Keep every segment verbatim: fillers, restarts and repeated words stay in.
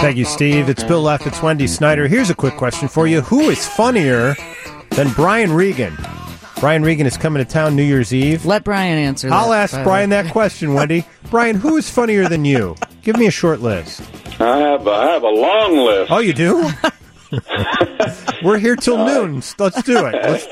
Thank you, Steve. It's Bill Leff. It's Wendy Snyder. Here's a quick question for you. Who is funnier than Brian Regan? Brian Regan is coming to town New Year's Eve. Let Brian answer that. I'll ask Brian that question, Wendy. Brian, who is funnier than you? Give me a short list. I have, I have a long list. Oh, you do? We're here till noon. Let's do it. Let's...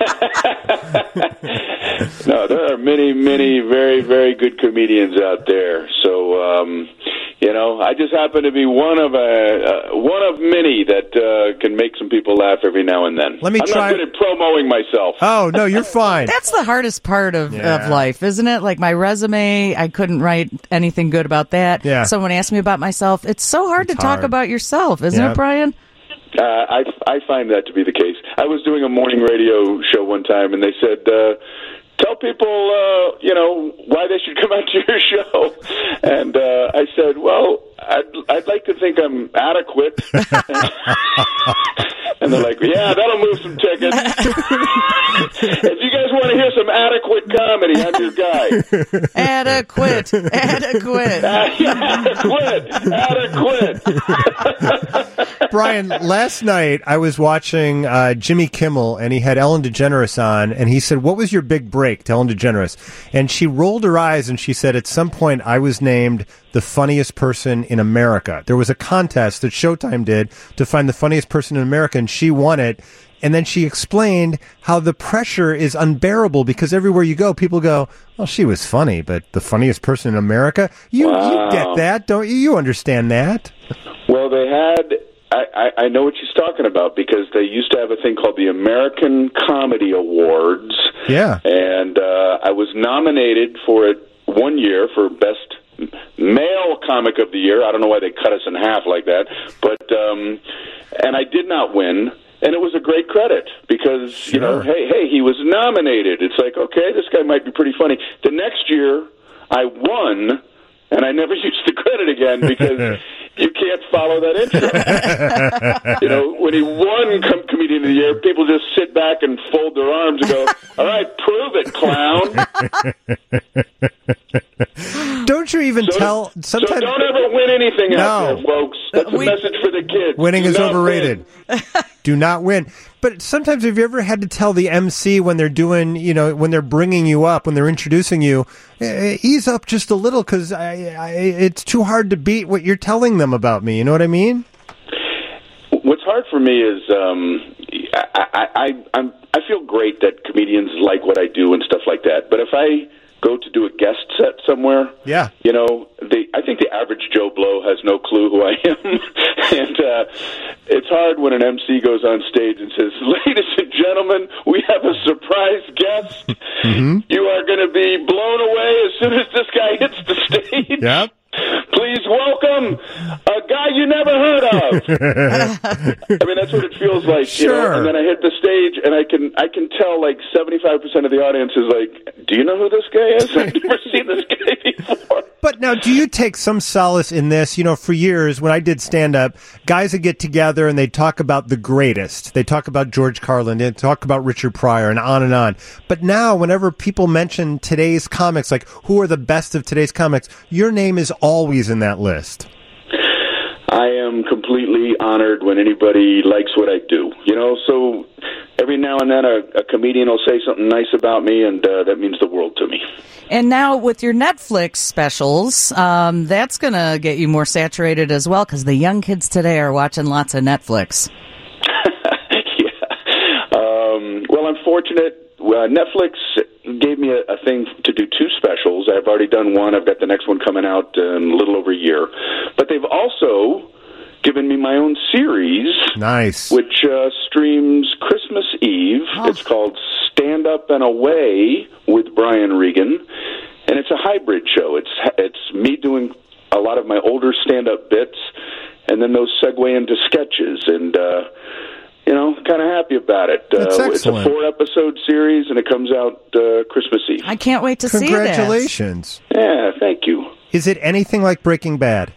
No, there are many, many very, very good comedians out there. So, um, you know, I just happen to be one of a uh, one of many that uh, can make some people laugh every now and then. Let me I'm try... not good at promoting myself. Oh, no, you're fine. That's the hardest part of, yeah. of life, isn't it? Like my resume, I couldn't write anything good about that. Yeah. Someone asked me about myself. It's so hard it's to hard. talk about yourself, isn't yeah. it, Brian? Uh, I, I find that to be the case. I was doing a morning radio show one time, and they said, uh, tell people, uh, you know, why they should come out to your show. And uh, I said, well, I'd, I'd like to think I'm adequate. And they're like, yeah, that'll move some tickets. If you guys want to hear some adequate comedy, I'm your guy. Adequate. Adequate. Adequate. Adequate. Brian, last night I was watching uh, Jimmy Kimmel, and he had Ellen DeGeneres on, and he said, what was your big break to Ellen DeGeneres? And she rolled her eyes, and she said, at some point I was named the funniest person in America. There was a contest that Showtime did to find the funniest person in America, and she won it. And then she explained how the pressure is unbearable because everywhere you go, people go, well, she was funny, but the funniest person in America? You, wow. you get that, don't you? You understand that. Well, they had... I, I, I know what she's talking about because they used to have a thing called the American Comedy Awards. Yeah. And uh, I was nominated for it one year for Best Male Comic of the Year. I don't know why they cut us in half like that. But, um, and I did not win. And it was a great credit because, sure. you know, hey, hey, he was nominated. It's like, okay, this guy might be pretty funny. The next year, I won, and I never used the credit again because you can't follow that intro. You know, when he won Com- Comedian of the Year, people just sit back and fold their arms and go, all right, prove it, clown. Don't you even so, tell... Sometimes... So don't ever win anything no. out there, folks. That's a we... message for the kids. Winning Do is overrated. Win. Do not win. But sometimes have you ever had to tell the M C when they're doing, you know, when they're bringing you up, when they're introducing you, ease up just a little because I, I, it's too hard to beat what you're telling them about me. You know what I mean? What's hard for me is um, I, I, I, I'm, I feel great that comedians like what I do and stuff like that. But if I go to do a guest set somewhere, yeah, you know, the, I think the average Joe Blow has no clue who I am. And uh, it's hard when an M C goes on stage and says, ladies and gentlemen, we have a surprise guest. Mm-hmm. You are going to be blown away as soon as this guy hits the stage. Yep. Please welcome a guy you never heard of. I mean, that's what it feels like. Sure. You know? And then I hit the stage, and I can I can tell like seventy-five percent of the audience is like, do you know who this guy is? I've never seen this guy before. But now, do you take some solace in this? You know, for years, when I did stand-up, guys would get together and they'd talk about the greatest. They'd talk about George Carlin. They'd talk about Richard Pryor and on and on. But now, whenever people mention today's comics, like who are the best of today's comics, your name is always in that list. I am completely honored when anybody likes what I do. You know, so every now and then a, a comedian will say something nice about me, and uh, that means the world to me. And now with your Netflix specials, um, that's going to get you more saturated as well, because the young kids today are watching lots of Netflix. yeah. Um, well, I'm fortunate. Uh, Netflix gave me a, a thing to do two specials. I've already done one. I've got the next one coming out in a little over a year. But they've also given me my own series. Nice. Which uh, streams Christmas Eve. Oh. It's called Stand Up and Away with Brian Regan. And it's a hybrid show. It's it's me doing a lot of my older stand-up bits, and then those segue into sketches. And, uh, you know, kind of happy about it. That's uh, it's a four-episode series, and it comes out uh, Christmas Eve. I can't wait to see that. Congratulations. Yeah, thank you. Is it anything like Breaking Bad?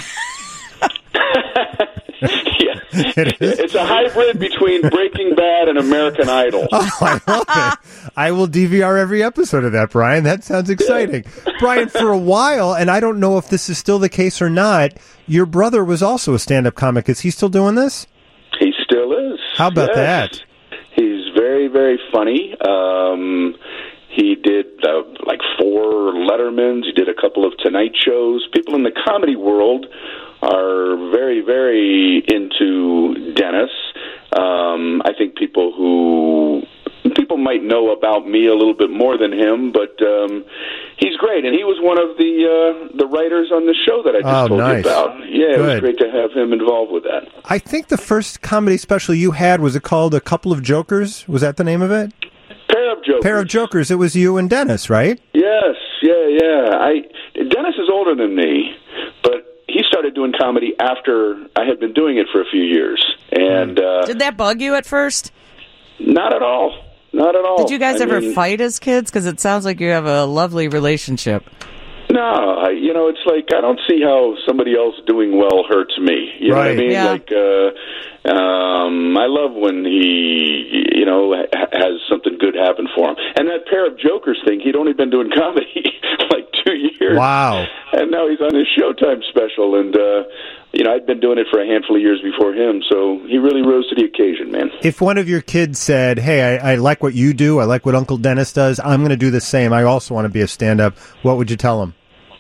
Yeah. It is. It's a hybrid between Breaking Bad and American Idol. Oh, I love it. I will D V R every episode of that, Brian. That sounds exciting. Brian, for a while, and I don't know if this is still the case or not, your brother was also a stand-up comic. Is he still doing this? He still is. How about yes. that? He's very, very funny. Um, he did uh, like four Lettermans. He did a couple of Tonight shows. People in the comedy world are very, very into Dennis. Um, I think people who people might know about me a little bit more than him, but um, he's great, and he was one of the uh, the writers on the show that I just oh, told nice. you about. Yeah, Good. It was great to have him involved with that. I think the first comedy special you had, was it called A Couple of Jokers? Was that the name of it? Pair of Jokers. Pair of Jokers. It was you and Dennis, right? Yes, yeah, yeah. I Dennis is older than me, but he started doing comedy after I had been doing it for a few years. And uh, did that bug you at first? Not at all. Not at all. Did you guys I ever mean, fight as kids? Because it sounds like you have a lovely relationship. No, I, you know, it's like I don't see how somebody else doing well hurts me. You know right. what I mean? Yeah. Like, uh, um, I love when he, you know, ha- has something good happen for him. And that Pair of Jokers thing, he'd only been doing comedy like two years. Wow. And now he's on his Showtime special, and uh, you know, I'd been doing it for a handful of years before him, so he really rose to the occasion, man. If one of your kids said, hey, I, I like what you do, I like what Uncle Dennis does, I'm going to do the same, I also want to be a stand-up, what would you tell them?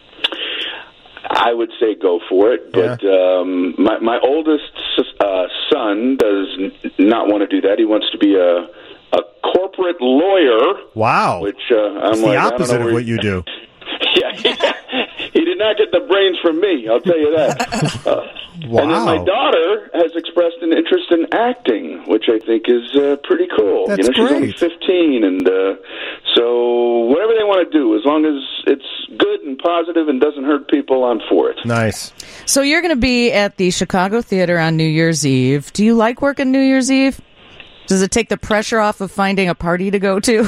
I would say go for it, but yeah. um, my, my oldest uh, son does n- not want to do that. He wants to be a, a corporate lawyer. Wow. Which uh, I'm it's like, the I don't opposite know of what he- you do. yeah, he did not get the brains from me, I'll tell you that. Uh, wow. And then my daughter has expressed an interest in acting, which I think is uh, pretty cool. That's you know, she's great. only fifteen, and uh, so whatever they want to do, as long as it's good and positive and doesn't hurt people, I'm for it. Nice. So you're going to be at the Chicago Theater on New Year's Eve. Do you like working New Year's Eve? Does it take the pressure off of finding a party to go to?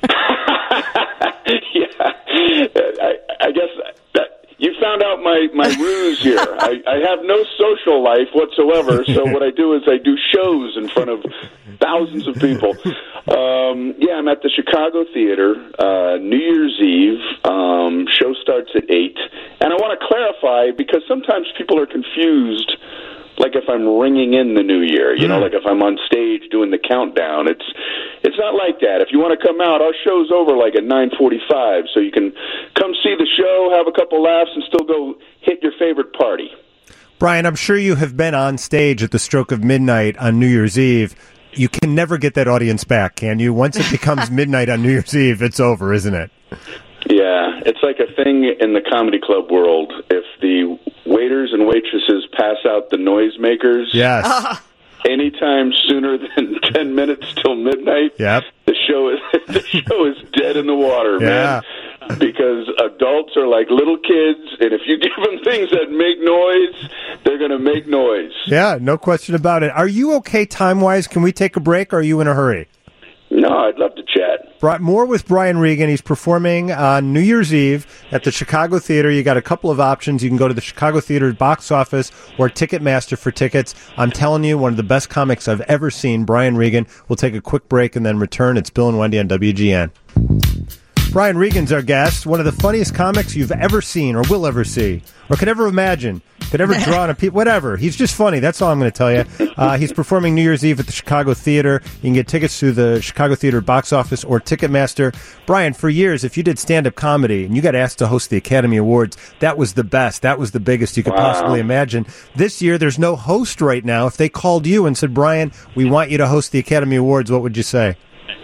I, I guess that you found out my, my ruse here. I, I have no social life whatsoever, so what I do is I do shows in front of thousands of people. Um, yeah, I'm at the Chicago Theater, uh, New Year's Eve. Um, show starts at eight. And I want to clarify, because sometimes people are confused, like if I'm ringing in the new year, you know, like if I'm on stage doing the countdown. It's it's not like that. If you want to come out, our show's over like at nine forty-five, so you can come see the show, have a couple laughs, and still go hit your favorite party. Brian, I'm sure you have been on stage at the stroke of midnight on New Year's Eve. You can never get that audience back, can you? Once it becomes midnight on New Year's Eve, it's over, isn't it? Yeah, it's like a thing in the comedy club world. If the waiters and waitresses pass out the noisemakers, yes. anytime sooner than ten minutes till midnight, yep. the show is the show is dead in the water, yeah. man. Because adults are like little kids, and if you give them things that make noise, they're going to make noise. Yeah, no question about it. Are you okay time-wise? Can we take a break, or are you in a hurry? No, I'd love to chat. More with Brian Regan. He's performing on New Year's Eve at the Chicago Theater. You got a couple of options. You can go to the Chicago Theater box office or Ticketmaster for tickets. I'm telling you, one of the best comics I've ever seen, Brian Regan. We'll take a quick break and then return. It's Bill and Wendy on W G N. Brian Regan's our guest, one of the funniest comics you've ever seen or will ever see or could ever imagine, could ever draw on a people, whatever. He's just funny. That's all I'm going to tell you. Uh, he's performing New Year's Eve at the Chicago Theater. You can get tickets through the Chicago Theater box office or Ticketmaster. Brian, for years, if you did stand-up comedy and you got asked to host the Academy Awards, that was the best. That was the biggest you could Wow. possibly imagine. This year, there's no host right now. If they called you and said, Brian, we want you to host the Academy Awards, what would you say?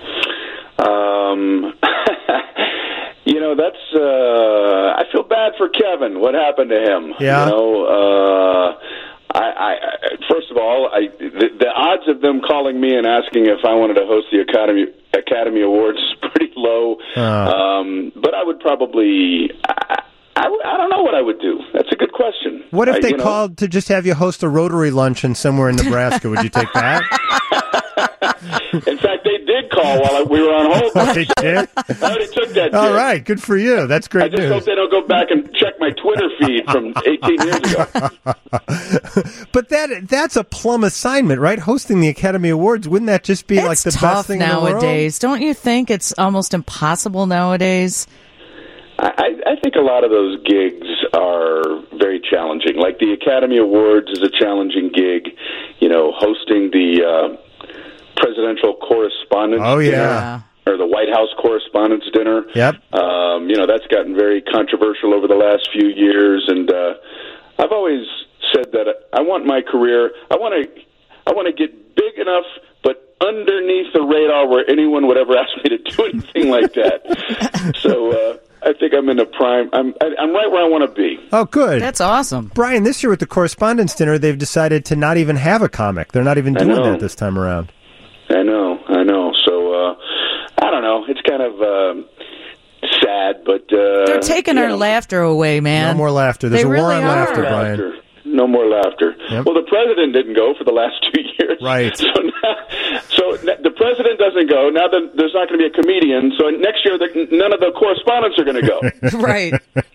Um... You know, that's, uh, I feel bad for Kevin. What happened to him? Yeah. You know, uh, I, I, first of all, I, the, the odds of them calling me and asking if I wanted to host the Academy, Academy Awards is pretty low. Uh. Um, but I would probably, I, I, I don't know what I would do. That's a good question. What if I, they you know, called to just have you host a Rotary luncheon somewhere in Nebraska? Would you take that? In fact, they did call while we were on hold. They did? I already took that. All deal. right, good for you. That's great I just news. hope they don't go back and check my Twitter feed from eighteen years ago. But that that's a plum assignment, right? Hosting the Academy Awards, wouldn't that just be It's like the tough best thing nowadays. Don't you think it's almost impossible nowadays? I, I think a lot of those gigs are very challenging. Like the Academy Awards is a challenging gig. You know, hosting the uh, Presidential Correspondence Oh, yeah. Dinner, or the White House Correspondence Dinner. Yep. Um, you know, that's gotten very controversial over the last few years, and uh, I've always said that I want my career, I want to I want to get big enough, but underneath the radar where anyone would ever ask me to do anything like that. So uh, I think I'm in a prime, I'm, I'm right where I want to be. Oh, good. That's awesome. Brian, this year with the Correspondence Dinner, they've decided to not even have a comic. They're not even I doing know. that this time around. I know, I know. So uh, I don't know. It's kind of uh, sad, but uh, They're taking you our know. laughter away, man. No more laughter. There's They a war really on are. laughter, Brian. Laughter. No more laughter. Yep. Well, the president didn't go for the last two years. Right. So, now, so the president doesn't go. Now the, there's not going to be a comedian. So next year, the, none of the correspondents are going to go. Right.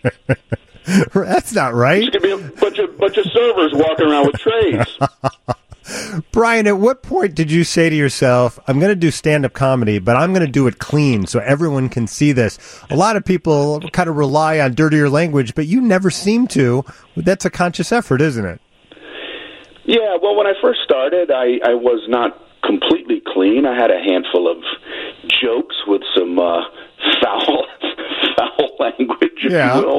That's not right. There's going to be a bunch of bunch of servers walking around with trays. Brian, at what point did you say to yourself, I'm going to do stand-up comedy, but I'm going to do it clean so everyone can see this? A lot of people kind of rely on dirtier language, but you never seem to. That's a conscious effort, isn't it? Yeah, well, when I first started, I, I was not completely clean. I had a handful of jokes with some uh, foul, foul language, if Yeah. you will.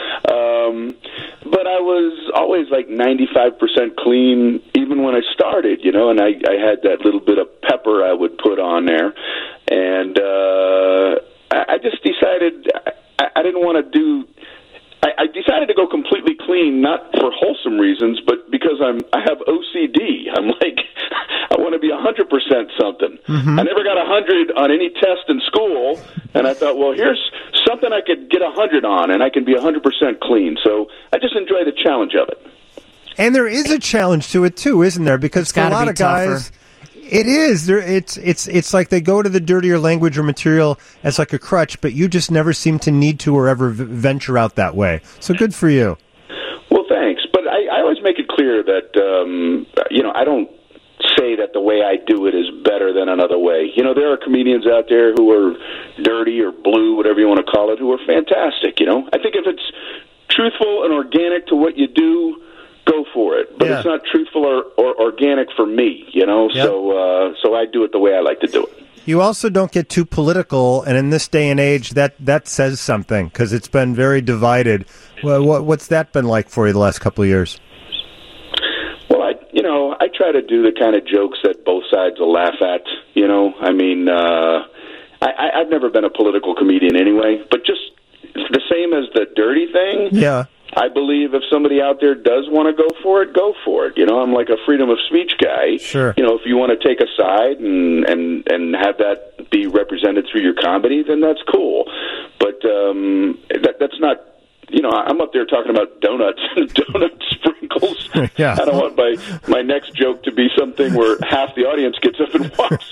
Um, but I was always like ninety-five percent clean, even when I started, you know, and I, I had that little bit of pepper I would put on there. And uh, I, I just decided I, I didn't want to do... I decided to go completely clean, not for wholesome reasons, but because I'm I have O C D. I'm like, I want to be one hundred percent something. Mm-hmm. I never got one hundred on any test in school, and I thought, well, here's something I could get one hundred on, and I can be one hundred percent clean. So I just enjoy the challenge of it. And there is a challenge to it, too, isn't there? Because It's for a gotta lot be of guys... tougher. It is. There, it's it's it's like they go to the dirtier language or material as like a crutch, but you just never seem to need to or ever v- venture out that way. So good for you. Well, thanks. But I, I always make it clear that, um, you know, I don't say that the way I do it is better than another way. You know, there are comedians out there who are dirty or blue, whatever you want to call it, who are fantastic, you know. I think if it's truthful and organic to what you do, go for it. But Yeah. it's not truthful or, or organic for me, you know. Yep. So uh, so I do it the way I like to do it. You also don't get too political, and in this day and age, that, that says something, because it's been very divided. Well, what, what's that been like for you the last couple of years? Well, I you know, I try to do the kind of jokes that both sides will laugh at, you know. I mean, uh, I, I, I've never been a political comedian anyway, but just the same as the dirty thing. Yeah. I believe if somebody out there does want to go for it, go for it. You know, I'm like a freedom of speech guy. Sure. You know, if you want to take a side and and and have that be represented through your comedy, then that's cool. But um, that that's not. You know, I'm up there talking about donuts and donut sprinkles. Yeah. I don't want my my next joke to be something where half the audience gets up and walks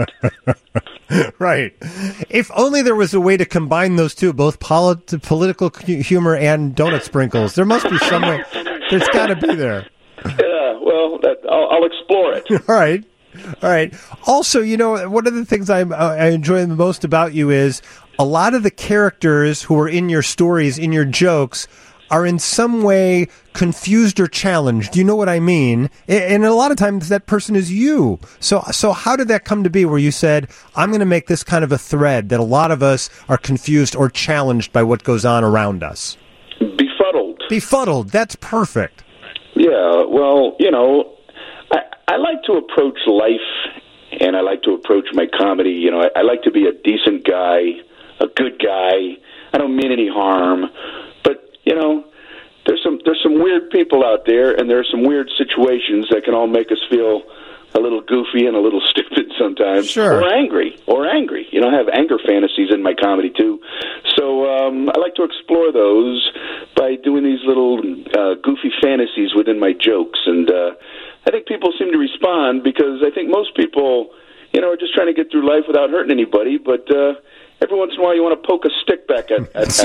out. Right. If only there was a way to combine those two, both polit- political hu- humor and donut sprinkles. There must be some way. There's got to be there. Yeah, well, that, I'll, I'll explore it. All right. All right. Also, you know, one of the things I, I enjoy the most about you is a lot of the characters who are in your stories, in your jokes, are in some way confused or challenged. Do you know what I mean? And a lot of times that person is you. So so how did that come to be where you said, I'm going to make this kind of a thread that a lot of us are confused or challenged by what goes on around us? Befuddled. Befuddled. That's perfect. Yeah, well, you know, I, I like to approach life, and I like to approach my comedy. You know, I, I like to be a decent guy, a good guy. I don't mean any harm, but you know, there's some there's some weird people out there, and there are some weird situations that can all make us feel a little goofy and a little stupid sometimes, Sure. or angry, or angry. You know, I have anger fantasies in my comedy too. So um, I like to explore those by doing these little uh, goofy fantasies within my jokes, and uh, I think people seem to respond because I think most people, you know, are just trying to get through life without hurting anybody. But uh, every once in a while, you want to poke a stick back at, at,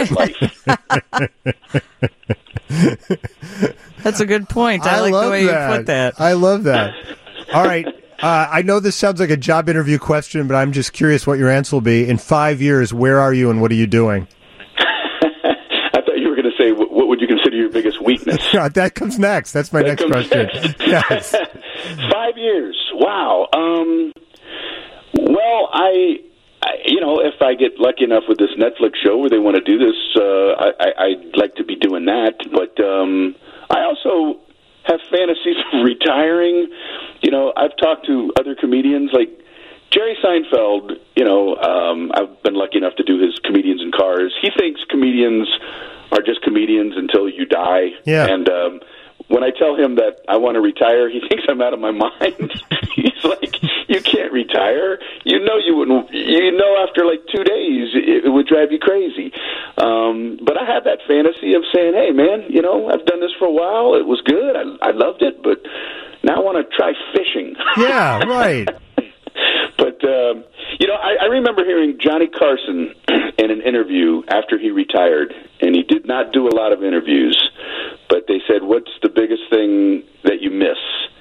at life. That's a good point. I, I like love the way that. you put that. I love that. All right. Uh, I know this sounds like a job interview question, but I'm just curious what your answer will be. In five years, where are you and what are you doing? I thought you were going to say, what, what would you consider your biggest weakness? Yeah, that comes next. That's my that next question. Next. Yes. Five years. Wow. Um, well, I, I, you know, if I get lucky enough with this Netflix show where they want to do this, uh, I, I, I'd like to be doing that. But um, I also have fantasies of retiring. You know, I've talked to other comedians like Jerry Seinfeld. You know, um, I've been lucky enough to do his Comedians in Cars. He thinks comedians are just comedians until you die. Yeah. And um, when I tell him that I want to retire, he thinks I'm out of my mind. He's like, "You can't retire. You know you wouldn't. You know after like two days it, it would drive you crazy." Um, but I have that fantasy of saying, "Hey, man, you know, I've done this for a while. It was good. I, I loved it, but now I want to try fishing." Yeah, right. But, um, you know, I, I remember hearing Johnny Carson in an interview after he retired, and he did not do a lot of interviews, but they said, "What's the biggest thing that you miss?"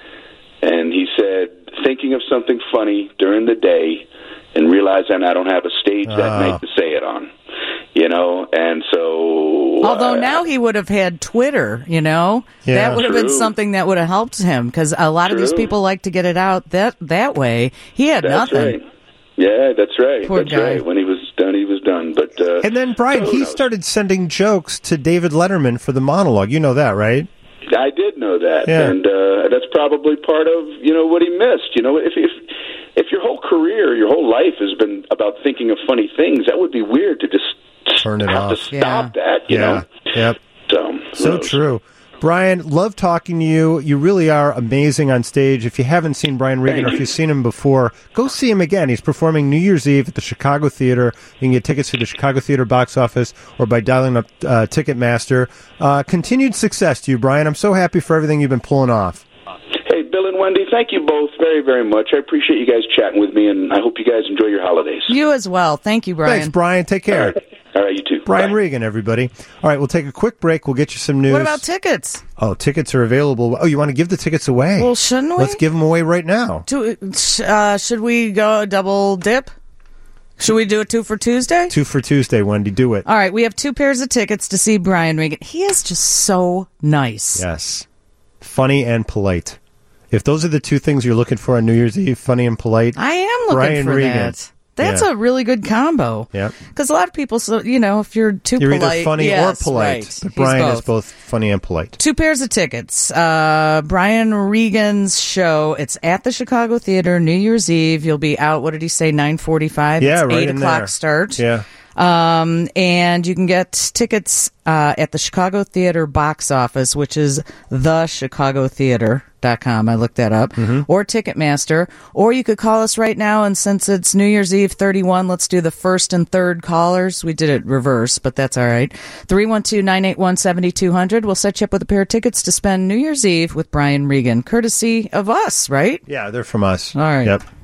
And he said, "Thinking of something funny during the day and realizing I don't have a stage that Oh. night to say it on." You know, and so... Although uh, now he would have had Twitter, you know? Yeah. That would have been True. something that would have helped him, because a lot of these True. people like to get it out that that way. He had That's nothing. right. Yeah, that's right. Poor that's guy. right. When he was done, he was done. But uh, And then, Brian, who he knows? started sending jokes to David Letterman for the monologue. You know that, right? I did know that, Yeah. and uh, that's probably part of you know what he missed. You know, if if if your whole career, your whole life has been about thinking of funny things, that would be weird to just Turn it have off. to stop that. You yeah. know, Yep. so who So knows? true. Brian, love talking to you. You really are amazing on stage. If you haven't seen Brian Regan, or if you've seen him before, go see him again. He's performing New Year's Eve at the Chicago Theater. You can get tickets through the Chicago Theater box office or by dialing up uh, Ticketmaster. Uh, continued success to you, Brian. I'm so happy for everything you've been pulling off. Hey, Bill and Wendy, thank you both very, very much. I appreciate you guys chatting with me, and I hope you guys enjoy your holidays. You as well. Thank you, Brian. Thanks, Brian. Take care. All right, All right you too. Brian Bye. Regan, everybody. All right, we'll take a quick break. We'll get you some news. What about tickets? Oh, tickets are available. Oh, you want to give the tickets away? Well, shouldn't we? Let's give them away right now. To, uh, should we go double dip? Should we do a two for Tuesday? Two for Tuesday, Wendy. Do it. All right, we have two pairs of tickets to see Brian Regan. He is just so nice. Yes. Funny and polite. If those are the two things you're looking for on New Year's Eve, funny and polite. I am looking Brian for Regan. that. That's Yeah. a really good combo. Yeah. Because a lot of people, so you know, if you're too You're polite, either funny yes, or polite. right. But He's Brian both. is both funny and polite. Two pairs of tickets. Uh, Brian Regan's show. It's at the Chicago Theater, New Year's Eve. You'll be out. What did he say? Nine forty-five. Yeah, it's right eight in o'clock there. start. Yeah. Um, and you can get tickets uh, at the Chicago Theater box office, which is the chicago theater dot com. I looked that up. Mm-hmm. Or Ticketmaster. Or you could call us right now, and since it's New Year's Eve thirty-one, let's do the first and third callers. We did it reverse, but that's all right. three one two, nine eight one, seven two zero zero. We'll set you up with a pair of tickets to spend New Year's Eve with Brian Regan, courtesy of us, right? Yeah, they're from us. All right. Yep.